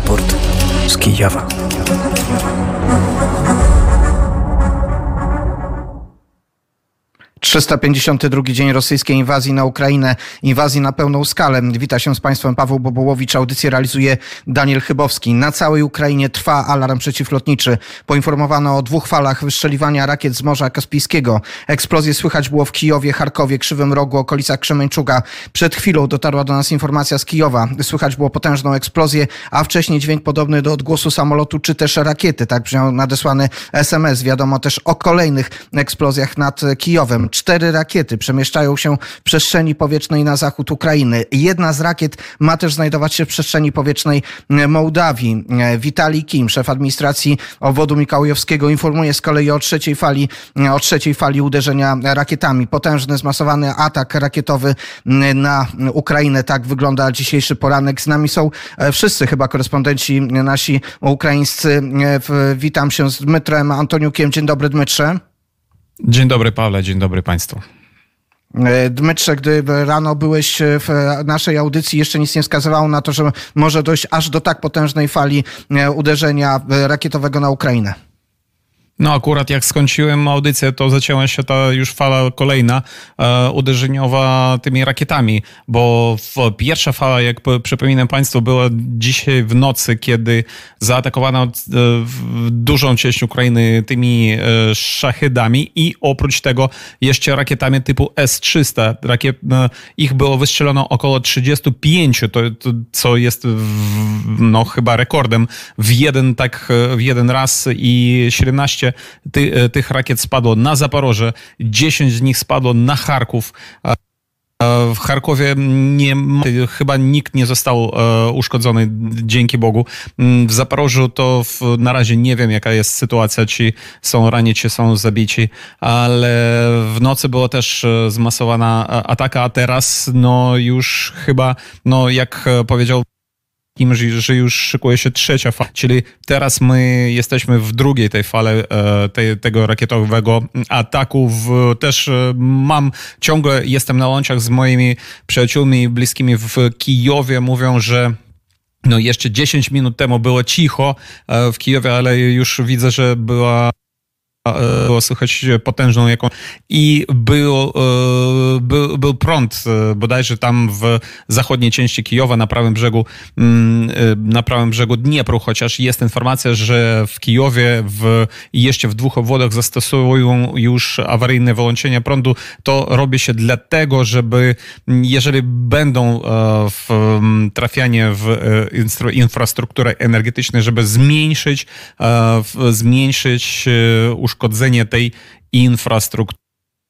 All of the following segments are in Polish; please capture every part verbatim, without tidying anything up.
raport z Kijowa. trzysta pięćdziesiąty drugi dzień rosyjskiej inwazji na Ukrainę, inwazji na pełną skalę. Wita się z Państwem Paweł Bobołowicz, audycję realizuje Daniel Chybowski. Na całej Ukrainie trwa alarm przeciwlotniczy. Poinformowano o dwóch falach wystrzeliwania rakiet z Morza Kaspijskiego. Eksplozje słychać było w Kijowie, Charkowie, Krzywym Rogu, okolicach Kremeńczuga. Przed chwilą dotarła do nas informacja z Kijowa. Słychać było potężną eksplozję, a wcześniej dźwięk podobny do odgłosu samolotu czy też rakiety. Tak brzmiał nadesłany es em es. Wiadomo też o kolejnych eksplozjach nad Kijowem. Cztery rakiety przemieszczają się w przestrzeni powietrznej na zachód Ukrainy. Jedna z rakiet ma też znajdować się w przestrzeni powietrznej Mołdawii. Witalij Kim, szef administracji obwodu mikołajowskiego, informuje z kolei o trzeciej fali, o trzeciej fali uderzenia rakietami. Potężny, zmasowany atak rakietowy na Ukrainę. Tak wygląda dzisiejszy poranek. Z nami są wszyscy chyba korespondenci nasi ukraińscy. Witam się z Dmytrem Antoniukiem. Dzień dobry, Dmytrze. Dzień dobry, Pawle, dzień dobry Państwu. Dmytrze, gdy rano byłeś w naszej audycji, jeszcze nic nie wskazywało na to, że może dojść aż do tak potężnej fali uderzenia rakietowego na Ukrainę. No akurat jak skończyłem audycję, to zaczęła się ta już fala kolejna e, uderzeniowa tymi rakietami, bo w, pierwsza fala, jak przypominam Państwu, była dzisiaj w nocy, kiedy zaatakowano e, dużą część Ukrainy tymi e, szachedami i oprócz tego jeszcze rakietami typu es trzysta. Rakiet, e, ich było wystrzelono około trzydzieści pięć, to, to, co jest w, no, chyba rekordem w jeden, tak, w jeden raz i siedemnaście Ty, tych rakiet spadło na Zaporoże, dziesięć z nich spadło na Charków. W Charkowie nie, chyba nikt nie został uszkodzony, dzięki Bogu. W Zaporożu to w, na razie nie wiem, jaka jest sytuacja, czy są ranni, czy są zabici, ale w nocy była też zmasowana ataka, a teraz no już chyba, no jak powiedział że już szykuje się trzecia fala, czyli teraz my jesteśmy w drugiej tej fali tej, tego rakietowego ataku. W, też mam, ciągle jestem na łączach z moimi przyjaciółmi bliskimi w Kijowie. Mówią, że no jeszcze dziesięć minut temu było cicho w Kijowie, ale już widzę, że była było słychać potężną jaką i był, był, był prąd bodajże tam w zachodniej części Kijowa na prawym brzegu na prawym brzegu Dniepru, chociaż jest informacja, że w Kijowie w, jeszcze w dwóch obwodach zastosują już awaryjne wyłączenia prądu. To robi się dlatego, żeby jeżeli będą w trafianie w infrastrukturę energetyczną, żeby zmniejszyć zmniejszyć uszkodzenie tej infrastruktury.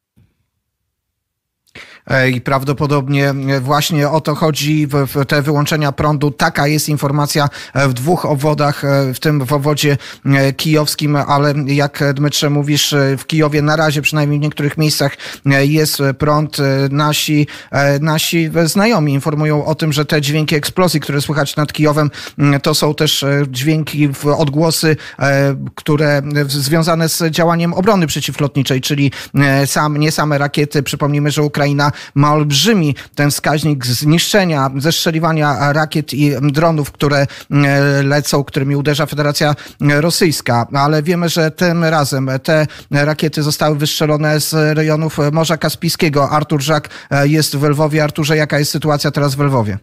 I prawdopodobnie właśnie o to chodzi w te wyłączenia prądu. Taka jest informacja w dwóch obwodach, w tym w obwodzie kijowskim, ale jak Dmytrze mówisz, w Kijowie na razie przynajmniej w niektórych miejscach jest prąd. Nasi, nasi znajomi informują o tym, że te dźwięki eksplozji, które słychać nad Kijowem, to są też dźwięki, odgłosy, które związane z działaniem obrony przeciwlotniczej, czyli sam, nie same rakiety. Przypomnijmy, że Ukraina ma olbrzymi ten wskaźnik zniszczenia, zestrzeliwania rakiet i dronów, które lecą, którymi uderza Federacja Rosyjska. Ale wiemy, że tym razem te rakiety zostały wystrzelone z rejonów Morza Kaspijskiego. Artur Żak jest w Lwowie. Arturze, jaka jest sytuacja teraz w Lwowie?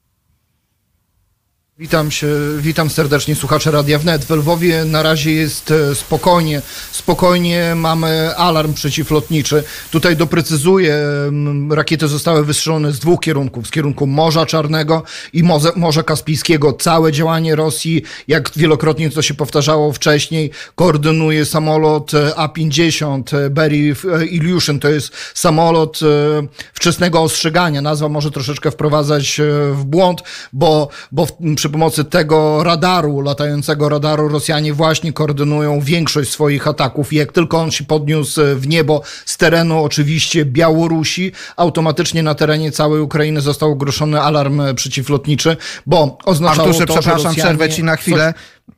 Witam się, witam serdecznie słuchacze Radia Wnet. W Lwowie na razie jest spokojnie, spokojnie mamy alarm przeciwlotniczy. Tutaj doprecyzuję, rakiety zostały wystrzelone z dwóch kierunków, z kierunku Morza Czarnego i Morza, Morza Kaspijskiego. Całe działanie Rosji, jak wielokrotnie to się powtarzało wcześniej, koordynuje samolot A pięćdziesiąt Berry Ilyushin. To jest samolot wczesnego ostrzegania. Nazwa może troszeczkę wprowadzać w błąd, bo, bo w przy pomocy tego radaru, latającego radaru, Rosjanie właśnie koordynują większość swoich ataków i jak tylko on się podniósł w niebo z terenu oczywiście Białorusi, automatycznie na terenie całej Ukrainy został ogłoszony alarm przeciwlotniczy, bo oznaczało Arturze, to, przepraszam, że Rosjanie... przerwę ci na chwilę.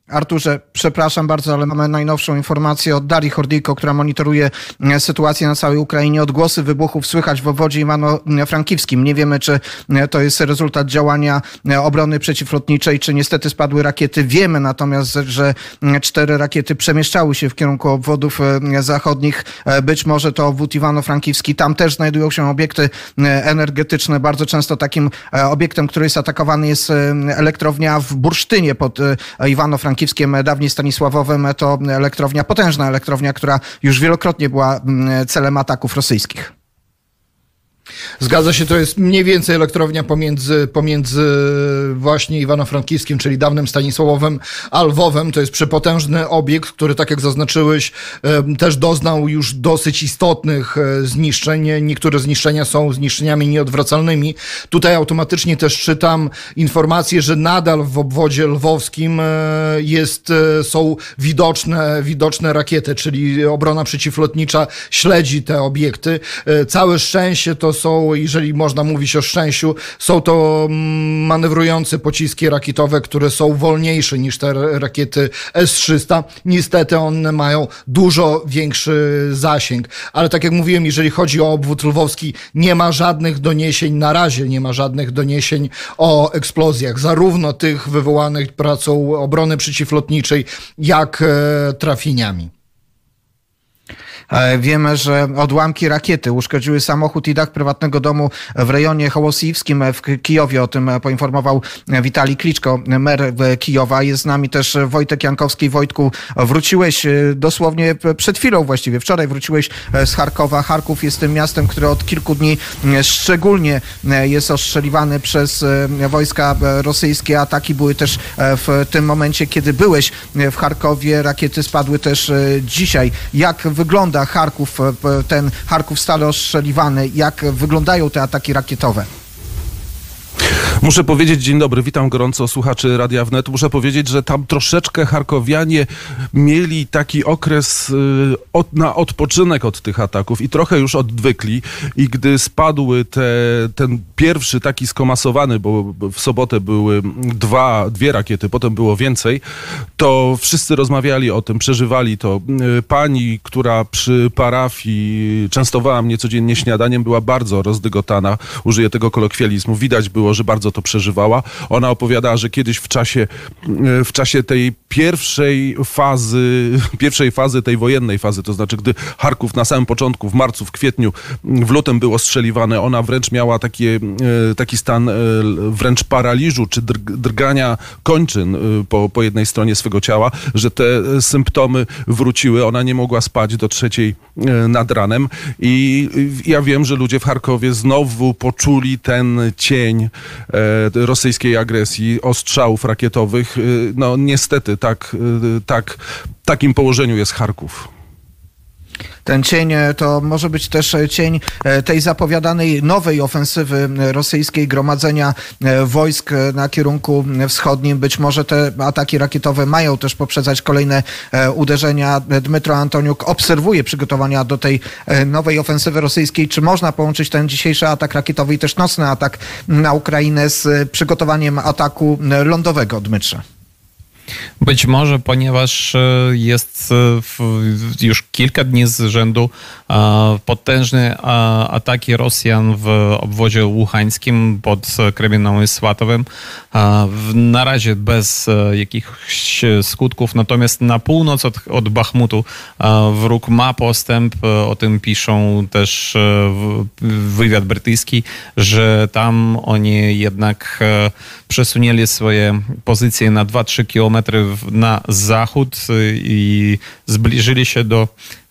Arturze, przepraszam bardzo, ale mamy najnowszą informację od Darii Hordyjko, która monitoruje sytuację na całej Ukrainie. Odgłosy wybuchów słychać w obwodzie Iwano-Frankiwskim. Nie wiemy, czy to jest rezultat działania obrony przeciwlotniczej, czy niestety spadły rakiety. Wiemy natomiast, że cztery rakiety przemieszczały się w kierunku obwodów zachodnich. Być może to obwód Iwano-Frankiwski. Tam też znajdują się obiekty energetyczne. Bardzo często takim obiektem, który jest atakowany, jest elektrownia w Bursztynie pod Iwano-Frankiwskim. Dawniej Stanisławowem, to elektrownia, potężna elektrownia, która już wielokrotnie była celem ataków rosyjskich. Zgadza się, to jest mniej więcej elektrownia pomiędzy, pomiędzy właśnie Iwano-Frankivskim, czyli dawnym Stanisławowem, a Lwowem. To jest przepotężny obiekt, który, tak jak zaznaczyłeś, też doznał już dosyć istotnych zniszczeń. Niektóre zniszczenia są zniszczeniami nieodwracalnymi. Tutaj automatycznie też czytam informację, że nadal w obwodzie lwowskim jest, są widoczne, widoczne rakiety, czyli obrona przeciwlotnicza śledzi te obiekty. Całe szczęście to są, jeżeli można mówić o szczęściu, są to manewrujące pociski rakietowe, które są wolniejsze niż te rakiety S trzysta. Niestety one mają dużo większy zasięg. Ale tak jak mówiłem, jeżeli chodzi o obwód lwowski, nie ma żadnych doniesień, na razie nie ma żadnych doniesień o eksplozjach, zarówno tych wywołanych pracą obrony przeciwlotniczej, jak trafieniami. Wiemy, że odłamki rakiety uszkodziły samochód i dach prywatnego domu w rejonie Hołosijskim w Kijowie. O tym poinformował Witalij Kliczko, mer Kijowa. Jest z nami też Wojtek Jankowski. Wojtku, wróciłeś dosłownie przed chwilą, właściwie wczoraj wróciłeś z Charkowa. Charków jest tym miastem, które od kilku dni szczególnie jest ostrzeliwany przez wojska rosyjskie. Ataki były też w tym momencie, kiedy byłeś w Charkowie. Rakiety spadły też dzisiaj. Jak wygląda Charków, ten Charków stale ostrzeliwany? Jak wyglądają te ataki rakietowe? Muszę powiedzieć, dzień dobry, witam gorąco słuchaczy Radia Wnet. Muszę powiedzieć, że tam troszeczkę charkowianie mieli taki okres y, od, na odpoczynek od tych ataków i trochę już odwykli. I gdy spadły te, ten pierwszy taki skomasowany, bo w sobotę były dwa, dwie rakiety, potem było więcej, to wszyscy rozmawiali o tym, przeżywali to. Y, pani, która przy parafii częstowała mnie codziennie śniadaniem, była bardzo rozdygotana, użyję tego kolokwializmu. Widać było, że bardzo to przeżywała. Ona opowiadała, że kiedyś w czasie, w czasie tej pierwszej fazy, pierwszej fazy tej wojennej fazy, to znaczy gdy Charków na samym początku, w marcu, w kwietniu, w lutym było strzeliwane, ona wręcz miała takie, taki stan wręcz paraliżu czy drgania kończyn po, po jednej stronie swego ciała, że te symptomy wróciły. Ona nie mogła spać do trzeciej nad ranem i ja wiem, że ludzie w Charkowie znowu poczuli ten cień rosyjskiej agresji, ostrzałów rakietowych. No niestety tak, tak, w takim położeniu jest Charków. Ten cień to może być też cień tej zapowiadanej nowej ofensywy rosyjskiej, gromadzenia wojsk na kierunku wschodnim. Być może te ataki rakietowe mają też poprzedzać kolejne uderzenia. Dmytro Antoniuk obserwuje przygotowania do tej nowej ofensywy rosyjskiej. Czy można połączyć ten dzisiejszy atak rakietowy i też nocny atak na Ukrainę z przygotowaniem ataku lądowego, Dmytrze? Być może, ponieważ jest już kilka dni z rzędu potężne ataki Rosjan w obwodzie łuhańskim pod Kreminą i Swatowem. Na razie bez jakichś skutków, natomiast na północ od, od Bachmutu wróg ma postęp. O tym piszą też wywiad brytyjski, że tam oni jednak przesunęli swoje pozycje na dwa trzy kilometry na zachód i zbliżyli się do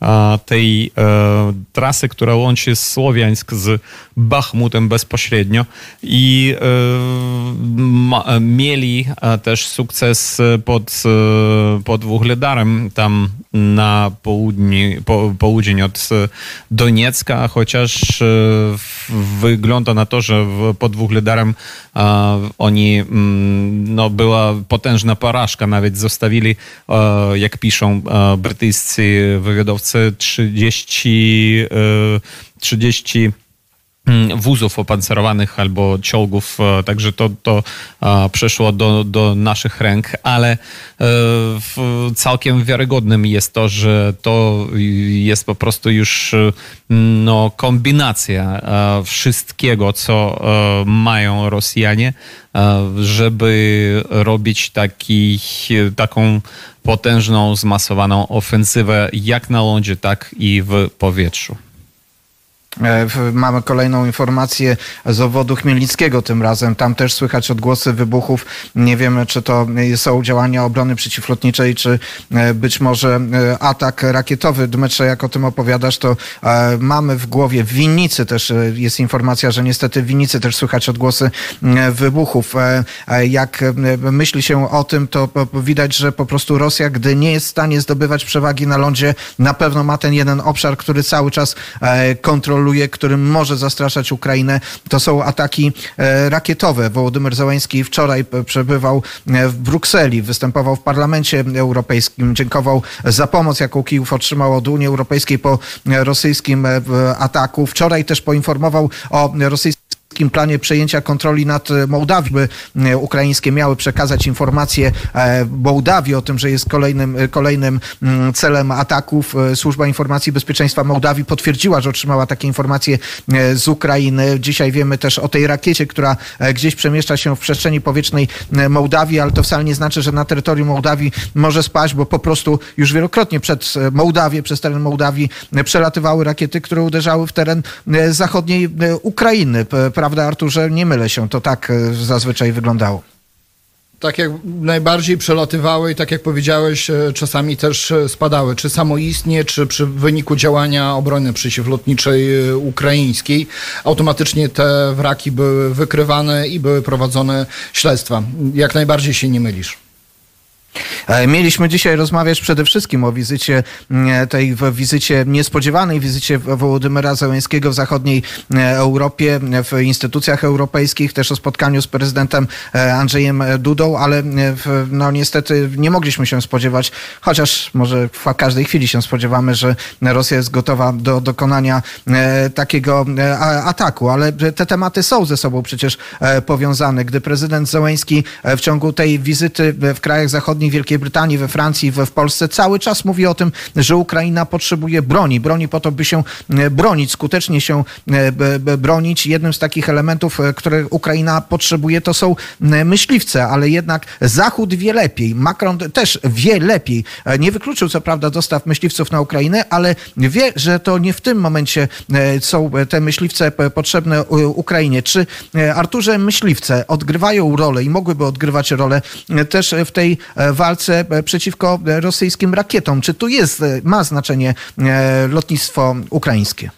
tej trasy, która łączy Słowiańsk z Bachmutem bezpośrednio i mieli też sukces pod, pod Wuhledarem, tam na południe, po, południe od Doniecka, chociaż wygląda na to, że pod Wuhledarem oni, no była potężna porażka, nawet zostawili, jak piszą brytyjscy wywiadowcy, trzydzieści, trzydzieści wózów opancerowanych albo czołgów, także to, to przeszło do, do naszych ręk, ale całkiem wiarygodnym jest to, że to jest po prostu już no, kombinacja wszystkiego, co mają Rosjanie, żeby robić taki, taką potężną, zmasowaną ofensywę jak na lądzie, tak i w powietrzu. Mamy kolejną informację z obwodu chmielnickiego tym razem. Tam też słychać odgłosy wybuchów. Nie wiemy, czy to są działania obrony przeciwlotniczej, czy być może atak rakietowy. Dmytrze, jak o tym opowiadasz, to mamy w głowie w Winnicy też jest informacja, że niestety w Winnicy też słychać odgłosy wybuchów. Jak myśli się o tym, to widać, że po prostu Rosja, gdy nie jest w stanie zdobywać przewagi na lądzie, na pewno ma ten jeden obszar, który cały czas kontroluje, którym może zastraszać Ukrainę. To są ataki rakietowe. Wołodymyr Zełenski wczoraj przebywał w Brukseli, występował w Parlamencie Europejskim, dziękował za pomoc, jaką Kijów otrzymał od Unii Europejskiej po rosyjskim ataku. Wczoraj też poinformował o rosyjskim planie przejęcia kontroli nad Mołdawią, by ukraińskie miały przekazać informacje Mołdawii o tym, że jest kolejnym, kolejnym celem ataków. Służba Informacji Bezpieczeństwa Mołdawii potwierdziła, że otrzymała takie informacje z Ukrainy. Dzisiaj wiemy też o tej rakiecie, która gdzieś przemieszcza się w przestrzeni powietrznej Mołdawii, ale to wcale nie znaczy, że na terytorium Mołdawii może spaść, bo po prostu już wielokrotnie przed Mołdawię, przez teren Mołdawii przelatywały rakiety, które uderzały w teren zachodniej Ukrainy. Prawda, Arturze? Nie mylę się, to tak zazwyczaj wyglądało. Tak jak najbardziej przelatywały i tak jak powiedziałeś, czasami też spadały, czy samoistnie, czy przy wyniku działania obrony przeciwlotniczej ukraińskiej. Automatycznie te wraki były wykrywane i były prowadzone śledztwa. Jak najbardziej się nie mylisz. Mieliśmy dzisiaj rozmawiać przede wszystkim o wizycie, tej wizycie, niespodziewanej wizycie Wołodymyra Zełenskiego w zachodniej Europie, w instytucjach europejskich, też o spotkaniu z prezydentem Andrzejem Dudą, ale no niestety nie mogliśmy się spodziewać, chociaż może w każdej chwili się spodziewamy, że Rosja jest gotowa do dokonania takiego ataku, ale te tematy są ze sobą przecież powiązane. Gdy prezydent Zełenski w ciągu tej wizyty w krajach zachodnich, Wielkiej Brytanii, we Francji, w Polsce cały czas mówi o tym, że Ukraina potrzebuje broni. Broni po to, by się bronić, skutecznie się bronić. Jednym z takich elementów, które Ukraina potrzebuje, to są myśliwce, ale jednak Zachód wie lepiej. Macron też wie lepiej. Nie wykluczył co prawda dostaw myśliwców na Ukrainę, ale wie, że to nie w tym momencie są te myśliwce potrzebne Ukrainie. Czy, Arturze, myśliwce odgrywają rolę i mogłyby odgrywać rolę też w tej walce przeciwko rosyjskim rakietom? Czy tu jest, ma znaczenie lotnictwo ukraińskie?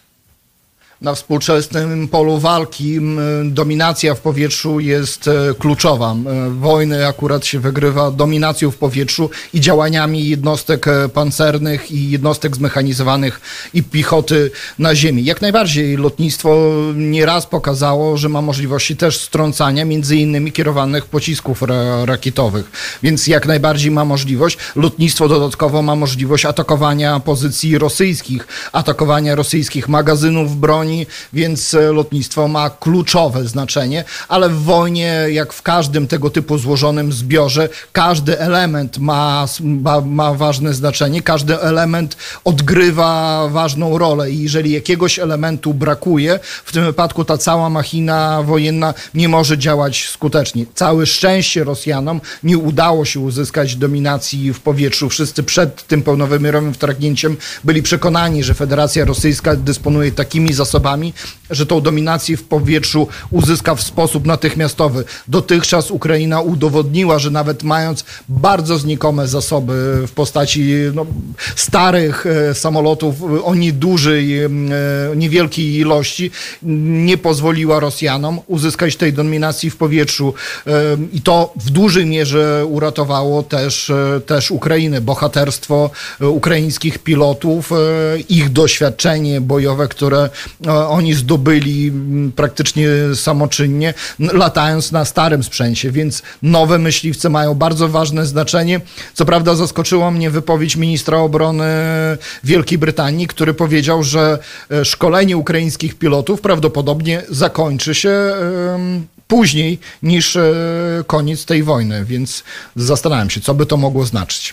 Na współczesnym polu walki dominacja w powietrzu jest kluczowa. Wojny akurat się wygrywa dominacją w powietrzu i działaniami jednostek pancernych i jednostek zmechanizowanych i piechoty na ziemi. Jak najbardziej lotnictwo nieraz pokazało, że ma możliwości też strącania między innymi kierowanych pocisków ra- rakietowych. Więc jak najbardziej ma możliwość. Lotnictwo dodatkowo ma możliwość atakowania pozycji rosyjskich, atakowania rosyjskich magazynów broni, więc lotnictwo ma kluczowe znaczenie, ale w wojnie, jak w każdym tego typu złożonym zbiorze, każdy element ma, ma, ma ważne znaczenie, każdy element odgrywa ważną rolę i jeżeli jakiegoś elementu brakuje, w tym wypadku ta cała machina wojenna nie może działać skutecznie. Całe szczęście Rosjanom nie udało się uzyskać dominacji w powietrzu. Wszyscy przed tym pełnowymiarowym wtargnięciem byli przekonani, że Federacja Rosyjska dysponuje takimi zasobami, że tą dominację w powietrzu uzyska w sposób natychmiastowy. Dotychczas Ukraina udowodniła, że nawet mając bardzo znikome zasoby w postaci no, starych e, samolotów o niedużej, e, niewielkiej ilości, nie pozwoliła Rosjanom uzyskać tej dominacji w powietrzu. E, I to w dużej mierze uratowało też, e, też Ukrainę. Bohaterstwo e, ukraińskich pilotów, e, ich doświadczenie bojowe, które oni zdobyli praktycznie samoczynnie, latając na starym sprzęcie, więc nowe myśliwce mają bardzo ważne znaczenie. Co prawda zaskoczyła mnie wypowiedź ministra obrony Wielkiej Brytanii, który powiedział, że szkolenie ukraińskich pilotów prawdopodobnie zakończy się później niż koniec tej wojny, więc zastanawiam się, co by to mogło znaczyć.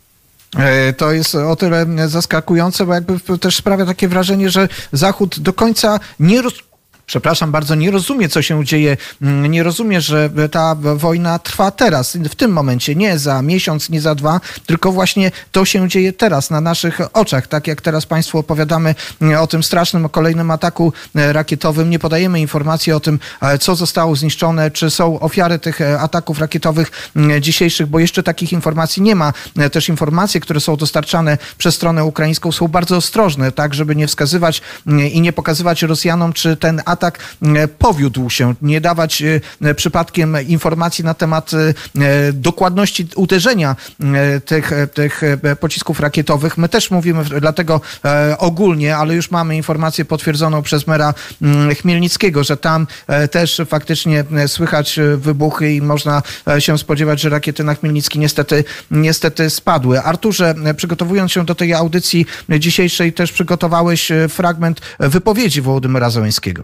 To jest o tyle zaskakujące, bo jakby też sprawia takie wrażenie, że Zachód do końca nie roz... Przepraszam bardzo, nie rozumie, co się dzieje, nie rozumie, że ta wojna trwa teraz, w tym momencie, nie za miesiąc, nie za dwa, tylko właśnie to się dzieje teraz, na naszych oczach. Tak jak teraz Państwu opowiadamy o tym strasznym kolejnym ataku rakietowym, nie podajemy informacji o tym, co zostało zniszczone, czy są ofiary tych ataków rakietowych dzisiejszych, bo jeszcze takich informacji nie ma. Też informacje, które są dostarczane przez stronę ukraińską, są bardzo ostrożne, tak, żeby nie wskazywać i nie pokazywać Rosjanom, czy ten atak tak powiódł się, nie dawać przypadkiem informacji na temat dokładności uderzenia tych, tych pocisków rakietowych. My też mówimy dlatego ogólnie, ale już mamy informację potwierdzoną przez mera Chmielnickiego, że tam też faktycznie słychać wybuchy i można się spodziewać, że rakiety na Chmielnicki niestety, niestety spadły. Arturze, przygotowując się do tej audycji dzisiejszej, też przygotowałeś fragment wypowiedzi Wołodymyra Zełenskiego.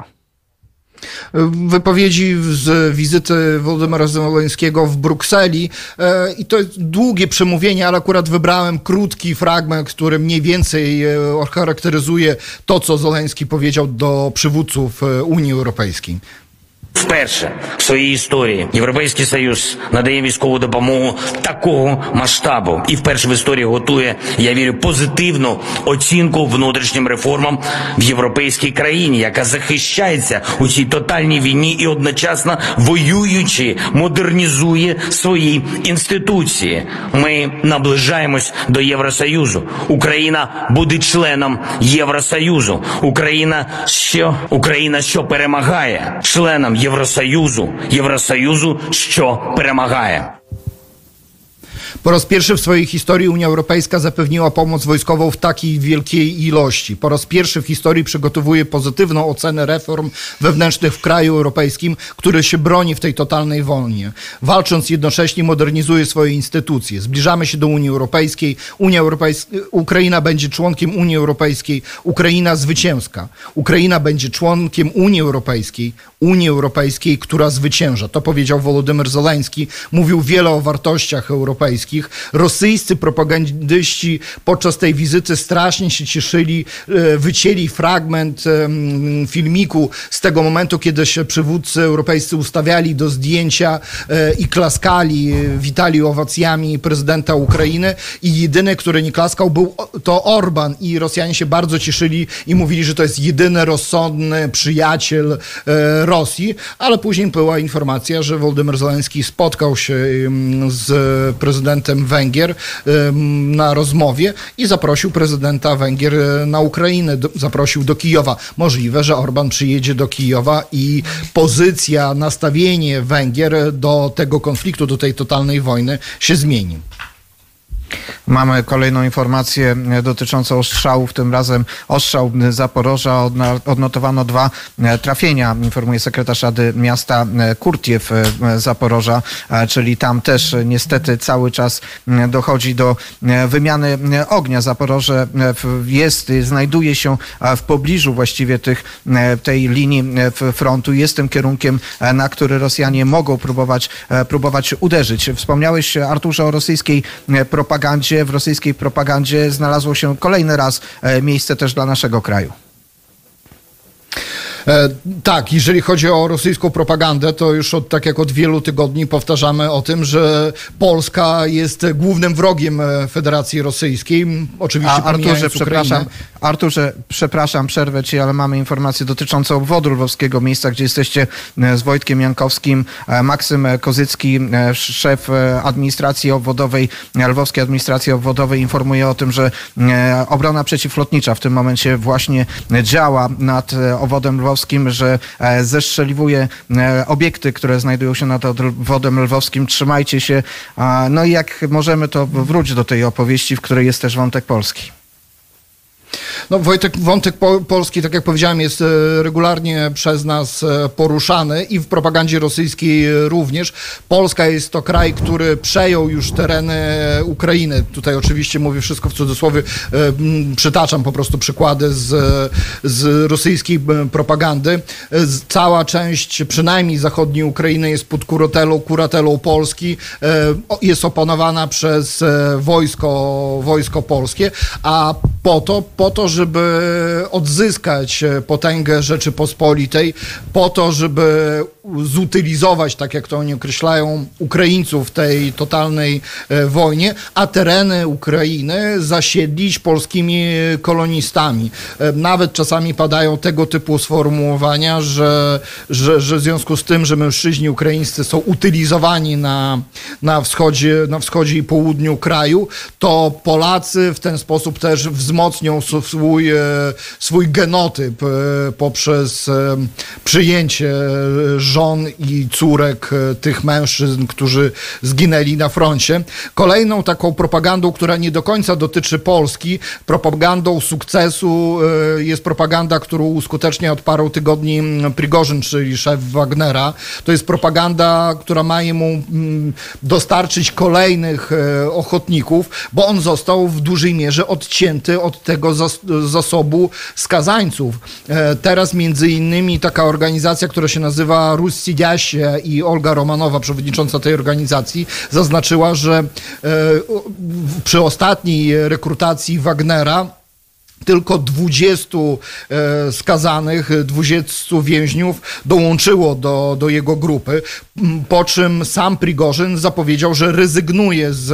Wypowiedzi z wizyty Wołodymyra Zełenskiego w Brukseli i to jest długie przemówienie, ale akurat wybrałem krótki fragment, który mniej więcej charakteryzuje to, co Zełenski powiedział do przywódców Unii Europejskiej. Вперше в своїй історії Європейський Союз надає військову допомогу такого масштабу і вперше в історії готує, я вірю, позитивну оцінку внутрішнім реформам в європейській країні, яка захищається у цій тотальній війні і одночасно воюючи модернізує свої інституції. Ми наближаємось до Євросоюзу. Україна буде членом Євросоюзу. Україна що? Україна що перемагає? Членом Євросоюзу, Євросоюзу, що перемагає. Po raz pierwszy w swojej historii Unia Europejska zapewniła pomoc wojskową w takiej wielkiej ilości. Po raz pierwszy w historii przygotowuje pozytywną ocenę reform wewnętrznych w kraju europejskim, który się broni w tej totalnej wojnie. Walcząc jednocześnie modernizuje swoje instytucje. Zbliżamy się do Unii Europejskiej. Unia Europejska, Ukraina będzie członkiem Unii Europejskiej. Ukraina zwycięska. Ukraina będzie członkiem Unii Europejskiej. Unii Europejskiej, która zwycięża. To powiedział Wołodymyr Zełenski. Mówił wiele o wartościach europejskich. Rosyjscy propagandyści podczas tej wizyty strasznie się cieszyli, wycięli fragment filmiku z tego momentu, kiedy się przywódcy europejscy ustawiali do zdjęcia i klaskali, witali owacjami prezydenta Ukrainy i jedyny, który nie klaskał, był to Orban i Rosjanie się bardzo cieszyli i mówili, że to jest jedyny rozsądny przyjaciel Rosji, ale później była informacja, że Wołodymyr Zełenski spotkał się z prezydentem Węgier na rozmowie i zaprosił prezydenta Węgier na Ukrainę, zaprosił do Kijowa. Możliwe, że Orban przyjedzie do Kijowa i pozycja, nastawienie Węgier do tego konfliktu, do tej totalnej wojny się zmieni. Mamy kolejną informację dotyczącą ostrzałów, tym razem ostrzał Zaporoża. Odnotowano dwa trafienia, informuje sekretarz Rady Miasta Kurtiew Zaporoża, czyli tam też niestety cały czas dochodzi do wymiany ognia. Zaporoże jest, znajduje się w pobliżu właściwie tych, tej linii frontu. Jest tym kierunkiem, na który Rosjanie mogą próbować, próbować uderzyć. Wspomniałeś, Arturze, o rosyjskiej propagandzie. W rosyjskiej propagandzie znalazło się kolejny raz miejsce też dla naszego kraju. E, tak, jeżeli chodzi o rosyjską propagandę, to już od, tak jak od wielu tygodni powtarzamy o tym, że Polska jest głównym wrogiem Federacji Rosyjskiej. Oczywiście A Arturze, przepraszam, Arturze, przepraszam, przerwę ci, ale mamy informację dotyczącą obwodu lwowskiego, miejsca, gdzie jesteście z Wojtkiem Jankowskim. Maksym Kozycki, szef administracji obwodowej, lwowskiej administracji obwodowej, informuje o tym, że obrona przeciwlotnicza w tym momencie właśnie działa nad obwodem lwowskim, że zestrzeliwuje obiekty, które znajdują się nad obwodem lwowskim. Trzymajcie się. No i jak możemy, to wróć do tej opowieści, w której jest też wątek polski. No Wojtek, wątek po, polski, tak jak powiedziałem, jest regularnie przez nas poruszany i w propagandzie rosyjskiej również. Polska jest to kraj, który przejął już tereny Ukrainy. Tutaj oczywiście mówię wszystko w cudzysłowie, przytaczam po prostu przykłady z, z rosyjskiej propagandy. Cała część, przynajmniej zachodniej Ukrainy jest pod kuratelą, kuratelą Polski, jest opanowana przez wojsko, wojsko polskie, a po to, po to, żeby odzyskać potęgę Rzeczypospolitej, po to, żeby zutylizować, tak jak to oni określają, Ukraińców w tej totalnej wojnie, a tereny Ukrainy zasiedlić polskimi kolonistami. Nawet czasami padają tego typu sformułowania, że, że, że w związku z tym, że mężczyźni ukraińscy są utylizowani na, na, wschodzie, na wschodzie i południu kraju, to Polacy w ten sposób też wzmocnią swój, swój genotyp poprzez przyjęcie żon i córek tych mężczyzn, którzy zginęli na froncie. Kolejną taką propagandą, która nie do końca dotyczy Polski, propagandą sukcesu jest propaganda, którą uskutecznia od paru tygodni Prigorzyn, czyli szef Wagnera. To jest propaganda, która ma mu dostarczyć kolejnych ochotników, bo on został w dużej mierze odcięty od tego zas- zasobu skazańców. Teraz między innymi taka organizacja, która się nazywa Ruś Sidziasie i Olga Romanowa, przewodnicząca tej organizacji, zaznaczyła, że przy ostatniej rekrutacji Wagnera tylko dwudziestu e, skazanych, dwudziestu więźniów dołączyło do, do jego grupy, po czym sam Prigorzyn zapowiedział, że rezygnuje z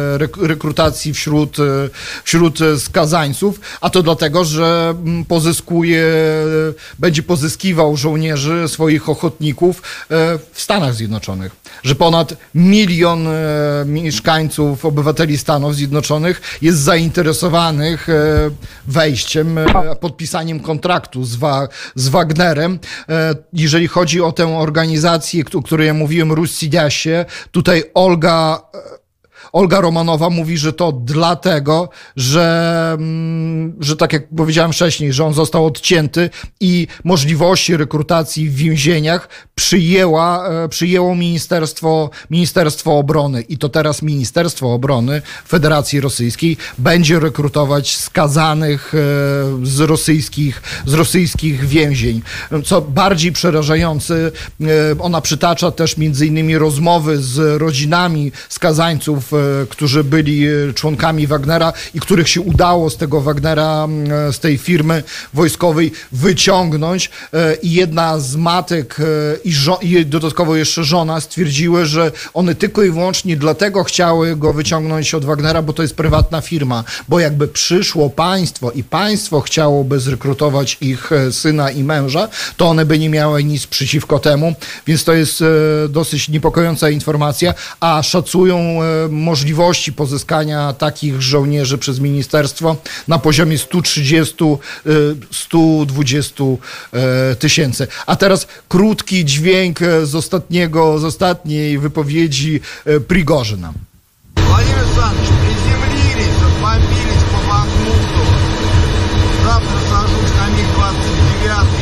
e, rekrutacji wśród, e, wśród skazańców, a to dlatego, że pozyskuje, e, będzie pozyskiwał żołnierzy, swoich ochotników e, w Stanach Zjednoczonych. Że ponad milion e, mieszkańców, obywateli Stanów Zjednoczonych jest zainteresowanych e, wejściem, podpisaniem kontraktu z, Wa- z Wagnerem. Jeżeli chodzi o tę organizację, o której ja mówiłem, Ruś Sidziasie, tutaj Olga... Olga Romanowa mówi, że to dlatego, że, że tak jak powiedziałem wcześniej, że on został odcięty i możliwości rekrutacji w więzieniach przyjęła, przyjęło Ministerstwo, Ministerstwo Obrony. I to teraz Ministerstwo Obrony Federacji Rosyjskiej będzie rekrutować skazanych z rosyjskich, z rosyjskich więzień. Co bardziej przerażające, ona przytacza też między innymi rozmowy z rodzinami skazańców, którzy byli członkami Wagnera i których się udało z tego Wagnera, z tej firmy wojskowej wyciągnąć. I jedna z matek i, żo- i dodatkowo jeszcze żona stwierdziły, że one tylko i wyłącznie dlatego chciały go wyciągnąć od Wagnera, bo to jest prywatna firma. Bo jakby przyszło państwo i państwo chciałoby zrekrutować ich syna i męża, to one by nie miały nic przeciwko temu. Więc to jest dosyć niepokojąca informacja, a szacują możliwości pozyskania takich żołnierzy przez ministerstwo na poziomie sto trzydzieści do stu dwudziestu tysięcy. A teraz krótki dźwięk z ostatniego, z ostatniej wypowiedzi Prigorzyna. Владимир Александрович, приземлились, отбомбились по Бахмуту. Завтра сажусь на миг двадцать девять.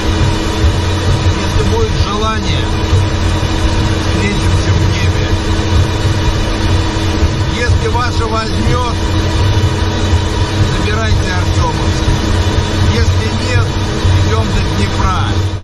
Если будет желание, встретимся в небе. Если ваше возьмет, забирайте Артемовск. Если нет, идем до Днепра.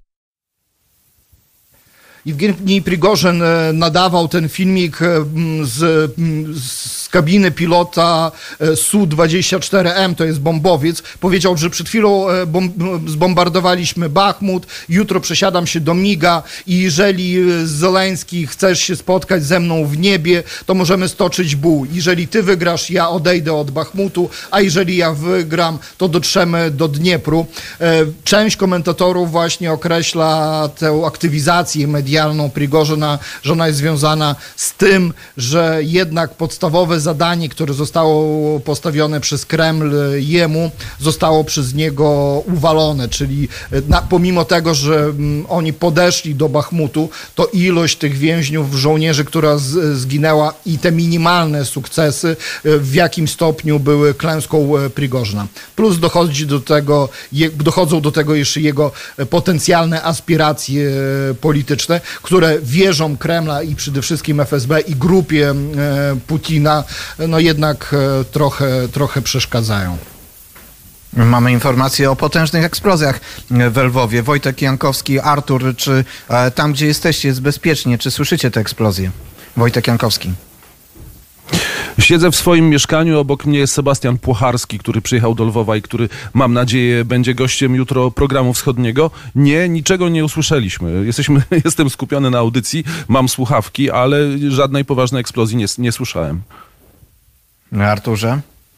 Jewgenij Prigorzyn nadawał ten filmik z, z kabiny pilota S U dwadzieścia cztery M, to jest bombowiec. Powiedział, że przed chwilą bom- zbombardowaliśmy Bachmut, jutro przesiadam się do miga i jeżeli Zeleński chcesz się spotkać ze mną w niebie, to możemy stoczyć bój. Jeżeli ty wygrasz, ja odejdę od Bachmutu, a jeżeli ja wygram, to dotrzemy do Dniepru. Część komentatorów właśnie określa tę aktywizację medialną lojalną Prigorzyna, że ona jest związana z tym, że jednak podstawowe zadanie, które zostało postawione przez Kreml jemu, zostało przez niego uwalone, czyli na, pomimo tego, że m, oni podeszli do Bachmutu, to ilość tych więźniów, żołnierzy, która z, zginęła i te minimalne sukcesy w jakim stopniu były klęską Prigorzyna. Plus dochodzi do tego, je, dochodzą do tego jeszcze jego potencjalne aspiracje polityczne, które wieżom Kremla i przede wszystkim F S B i grupie e, Putina, no jednak e, trochę, trochę przeszkadzają. Mamy informacje o potężnych eksplozjach w Lwowie. Wojtek Jankowski, Artur, czy e, tam, gdzie jesteście, jest bezpiecznie? Czy słyszycie te eksplozje? Wojtek Jankowski. Siedzę w swoim mieszkaniu, obok mnie jest Sebastian Płocharski, który przyjechał do Lwowa i który, mam nadzieję, będzie gościem jutro programu wschodniego. Nie, niczego nie usłyszeliśmy. Jesteśmy, jestem skupiony na audycji, mam słuchawki, ale żadnej poważnej eksplozji nie, nie słyszałem. Arturze?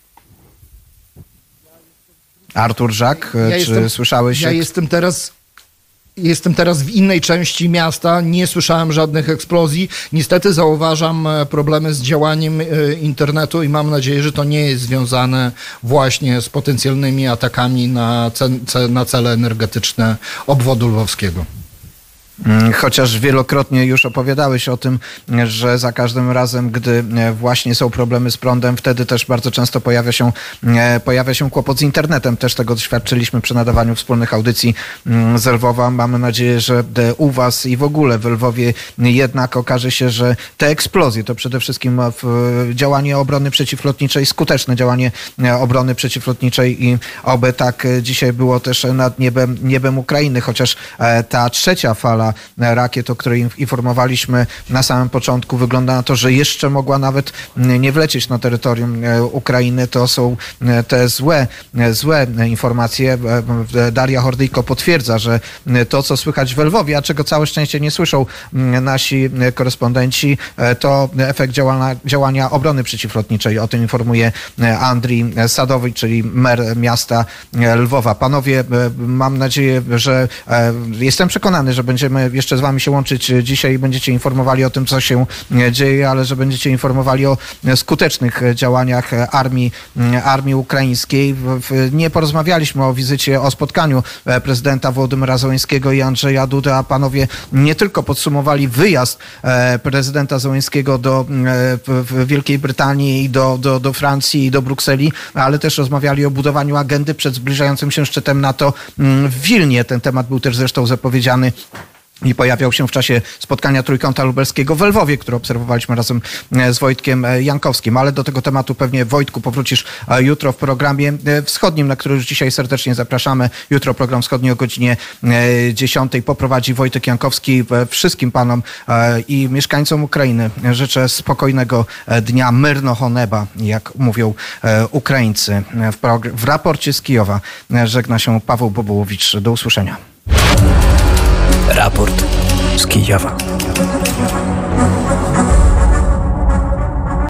Artur Żak, Ja czy jestem, słyszałeś? Ja jak... jestem teraz... Jestem teraz w innej części miasta, nie słyszałem żadnych eksplozji. Niestety zauważam problemy z działaniem internetu i mam nadzieję, że to nie jest związane właśnie z potencjalnymi atakami na, ce- na cele energetyczne obwodu lwowskiego. Chociaż wielokrotnie już opowiadałeś o tym, że za każdym razem, gdy właśnie są problemy z prądem, wtedy też bardzo często pojawia się, pojawia się kłopot z internetem. Też tego doświadczyliśmy przy nadawaniu wspólnych audycji z Lwowa. Mamy nadzieję, że u was i w ogóle w Lwowie jednak okaże się, że te eksplozje to przede wszystkim działanie obrony przeciwlotniczej, skuteczne działanie obrony przeciwlotniczej i oby tak dzisiaj było też nad niebem, niebem Ukrainy, chociaż ta trzecia fala rakiet, o której informowaliśmy na samym początku, wygląda na to, że jeszcze mogła nawet nie wlecieć na terytorium Ukrainy. To są te złe, złe informacje. Daria Hordyjko potwierdza, że to, co słychać w Lwowie, a czego całe szczęście nie słyszą nasi korespondenci, to efekt działania, działania obrony przeciwlotniczej. O tym informuje Andrii Sadowicz, czyli mer miasta Lwowa. Panowie, mam nadzieję, że jestem przekonany, że będziemy jeszcze z wami się łączyć dzisiaj i będziecie informowali o tym, co się dzieje, ale że będziecie informowali o skutecznych działaniach armii, armii ukraińskiej. Nie porozmawialiśmy o wizycie, o spotkaniu prezydenta Wołodymyra Zełenskiego i Andrzeja Dudy, a panowie nie tylko podsumowali wyjazd prezydenta Zełenskiego do Wielkiej Brytanii i do, do, do Francji i do Brukseli, ale też rozmawiali o budowaniu agendy przed zbliżającym się szczytem NATO w Wilnie. Ten temat był też zresztą zapowiedziany i pojawiał się w czasie spotkania Trójkąta Lubelskiego w Lwowie, które obserwowaliśmy razem z Wojtkiem Jankowskim. Ale do tego tematu pewnie, Wojtku, powrócisz jutro w programie wschodnim, na który już dzisiaj serdecznie zapraszamy. Jutro program wschodni o godzinie dziesiątej poprowadzi Wojtek Jankowski. Wszystkim panom i mieszkańcom Ukrainy życzę spokojnego dnia, myrnoho neba, jak mówią Ukraińcy. W, progr- w raporcie z Kijowa żegna się Paweł Bobołowicz. Do usłyszenia. Raport z Kijowa.